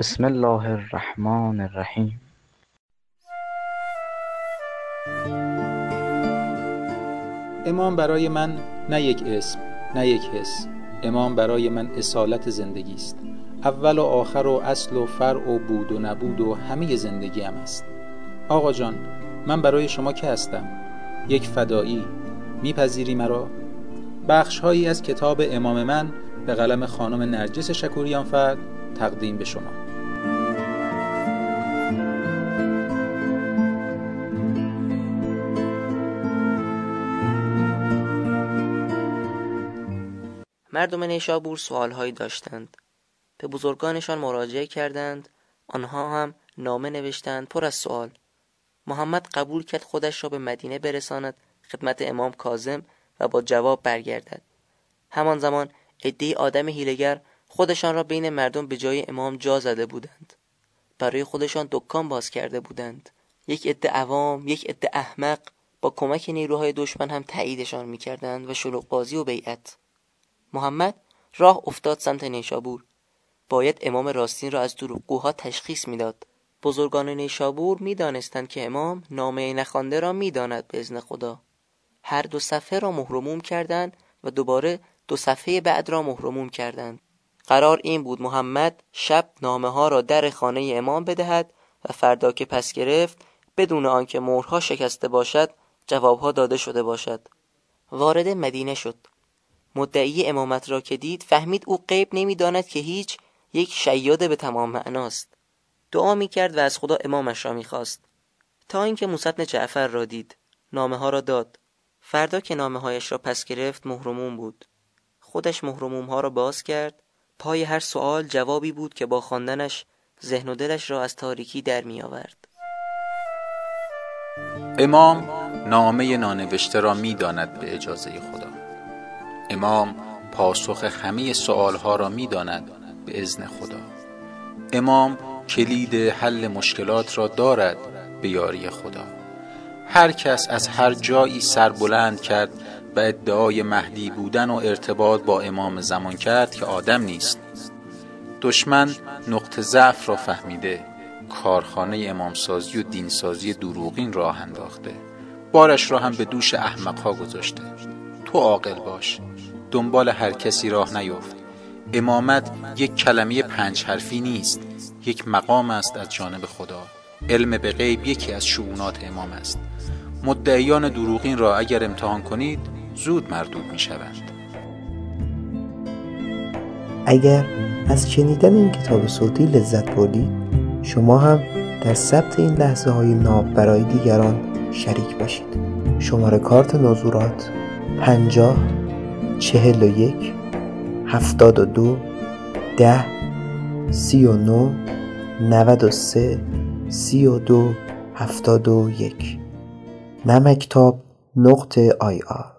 بسم الله الرحمن الرحیم. امام برای من نه یک اسم، نه یک حس. امام برای من اصالت زندگی است. اول و آخر و اصل و فرع و بود و نبود و همه زندگیم است. آقا جان، من برای شما که هستم؟ یک فدایی. میپذیری مرا؟ بخش‌هایی از کتاب امام من به قلم خانم نرجس شکوریانفر تقدیم به شما. مردم نیشابور سوالهایی داشتند. به بزرگانشان مراجعه کردند. آنها هم نامه نوشتند پر از سوال. محمد قبول کرد خودش را به مدینه برساند خدمت امام کاظم و با جواب برگردد. همان زمان عده‌ای آدم حیله‌گر خودشان را بین مردم به جای امام جا زده بودند. برای خودشان دکان باز کرده بودند. یک عده عوام، یک عده احمق با کمک نیروهای دشمن هم تاییدشان می‌کردند و شلوغ بازی و بیعت. محمد راه افتاد سمت نیشابور. باید امام راستین را از دروغگوها تشخیص میداد. بزرگان نیشابور میدانستند که امام نامه نخوانده را میداند به اذن خدا. هر دو صفحه را مهرموم کردند و دوباره 2 صفحه بعد را مهرموم کردند. قرار این بود محمد شب نامه ها را در خانه امام بدهد و فردا که پس گرفت بدون آنکه مهرها شکسته باشد جوابها داده شده باشد. وارد مدینه شد. مدعی امامت را که دید فهمید او غیب نمی‌داند که هیچ، یک شیاد به تمام معناست. دعا می‌کرد و از خدا امامش را می‌خواست تا اینکه موسی بن جعفر را دید. نامه ها را داد. فردا که نامه هایش را پس گرفت مهرموم بود. خودش مهرموم ها را باز کرد. پای هر سوال جوابی بود که با خواندنش ذهن و دلش را از تاریکی در می‌آورد. امام نامه نانوشته را می‌داند به اجازه خدا. امام پاسخ همه سوالها را می‌داند به اذن خدا. امام کلید حل مشکلات را دارد به یاری خدا. هر کس از هر جایی سر بلند کرد و ادعای مهدی بودن و ارتباط با امام زمان کرد که آدم نیست. دشمن نقطه ضعف را فهمیده، کارخانه امامسازی و دینسازی دروغین راه انداخته، بارش را هم به دوش احمقها گذاشته. تو عاقل باش، دنبال هر کسی راه نیفت. امامت یک کلمه 5 حرفی نیست، یک مقام است از جانب خدا. علم به غیب یکی از شؤونات امام است. مدعیان دروغین را اگر امتحان کنید زود مردود می شوند. اگر از شنیدن این کتاب صوتی لذت بردید، شما هم در ثبت این لحظه های ناب برای دیگران شریک باشید. شماره کارت نزورات 50 41 72 10 39 93 32 71 نمکتاب.ir